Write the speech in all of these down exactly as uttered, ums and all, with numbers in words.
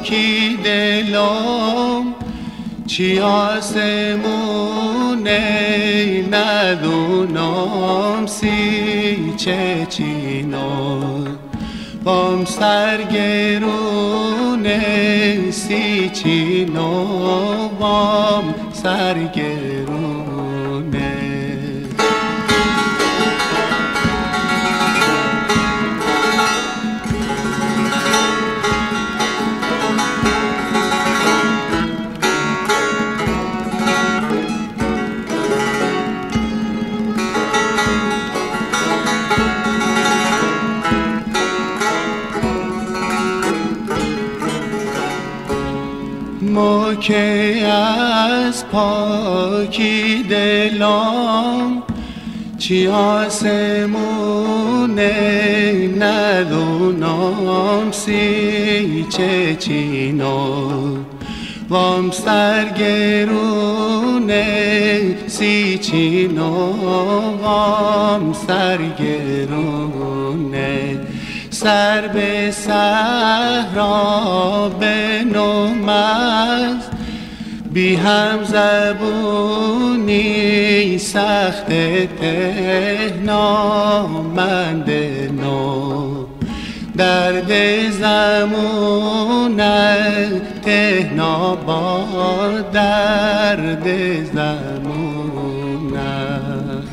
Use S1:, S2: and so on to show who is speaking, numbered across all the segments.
S1: پاکی دلم چی آسمونه ندونم سی چه چینو بام سرگرونه سی چینو بام سرگرونه ما که از پاکی دلم چی آسمونه ندونم سی چه چینو وام سرگرونه سی چینو وام سرگرونه سر به صحرا بنومد بی هم زبونی سخت تهنامند نو درد زمونت تهنا با درد زمونت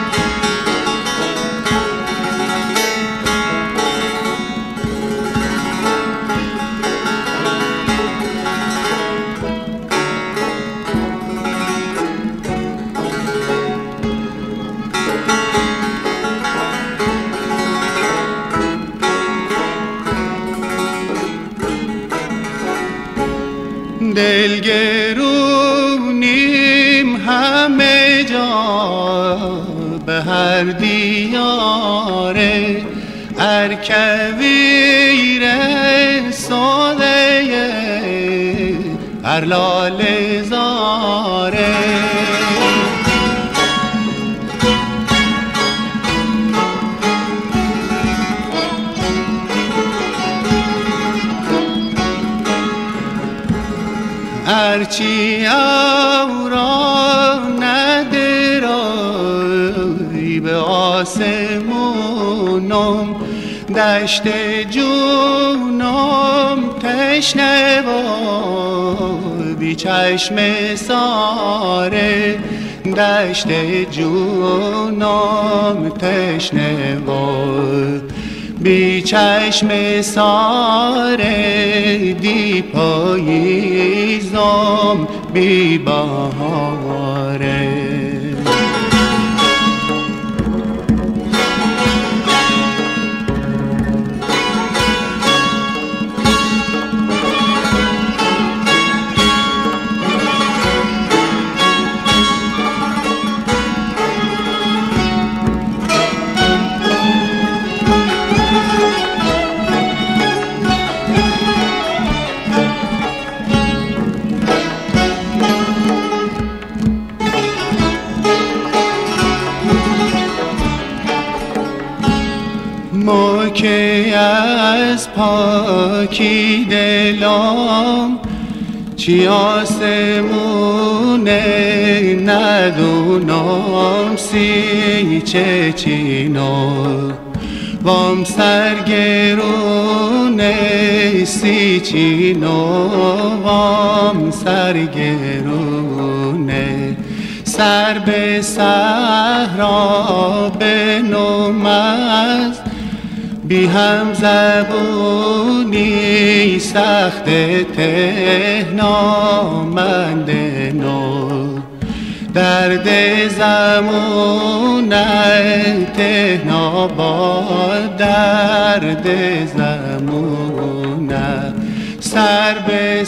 S1: دلگرونیم همه جا به هر دیاره ارکویر ساده هر لاله زاره هرچی او را ندرایی به آسمونم دشت جونم تشنه و بی چشم ساره دشت جونم تشنه و بی چشم ساره دی پاییزم بی بهاره ما که از پاکی دلم چی آسمونه ندونم سی چه چینو وام سرگرونه سی چینو وام سرگرونه سر به صحرا بنومد بی هم زبونی سخت تهنامند نو درد زمونت تهنا با درد زمونت سر به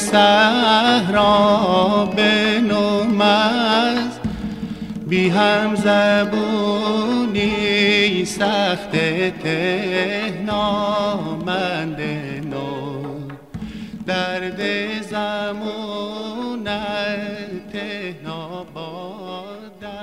S1: صحرا بنومد بی هم زبونی سخت تهنامند نو درد زمونت تهنا با